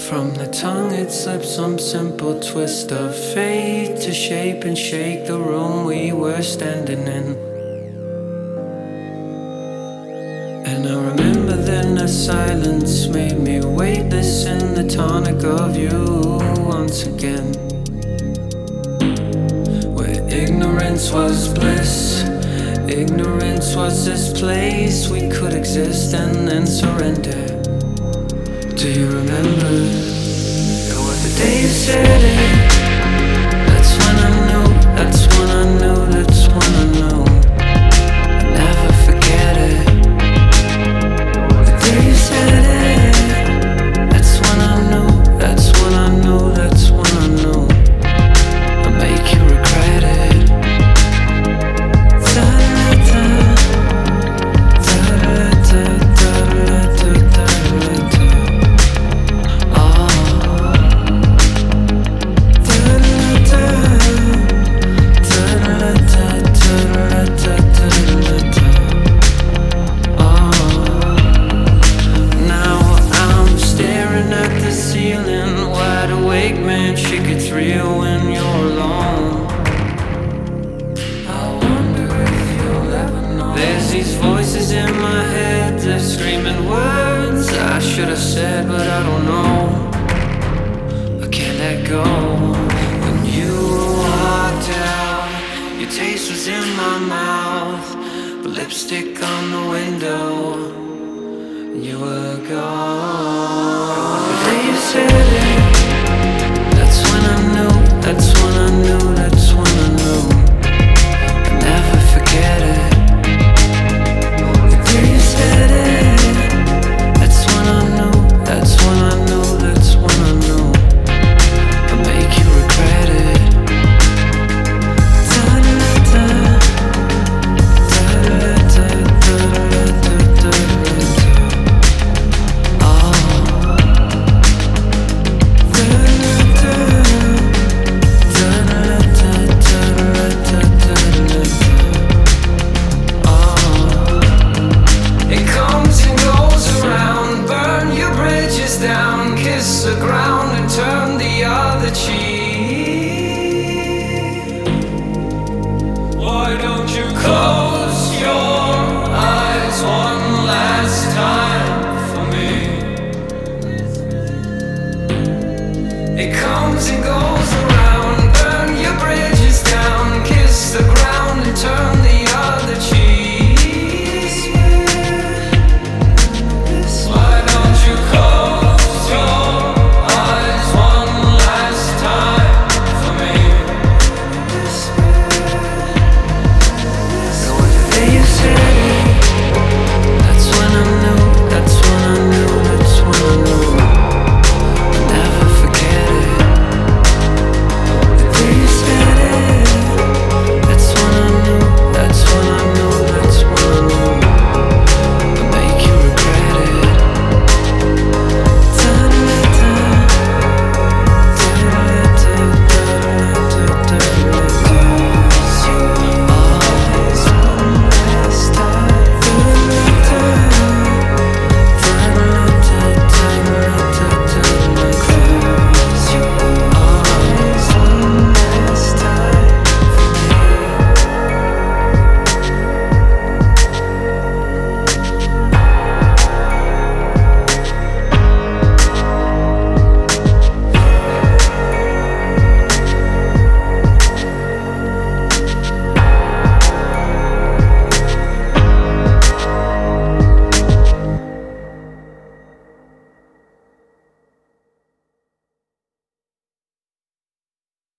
From the tongue it slips some simple twist of fate to shape and shake the room we were standing in. And I remember then the silence made me wait, this in the tonic of you once again. Where ignorance was bliss, ignorance was this place we could exist and then surrender. Do you remember? What the day you said it, that's when I knew, that's when I knew, that's when I knew I'd never forget it. The day you said it, that's when I knew, that's when I knew, that's when I knew I'd make you regret it. Da-da-da, da-da-da, da-da-da, da-da-da. Real when you're alone. I wonder if you'll ever know. There's these voices in my head, they're screaming words I should have said, but I don't know. I can't let go. When you walked out, your taste was in my mouth, but lipstick on the window, you were gone. The day you said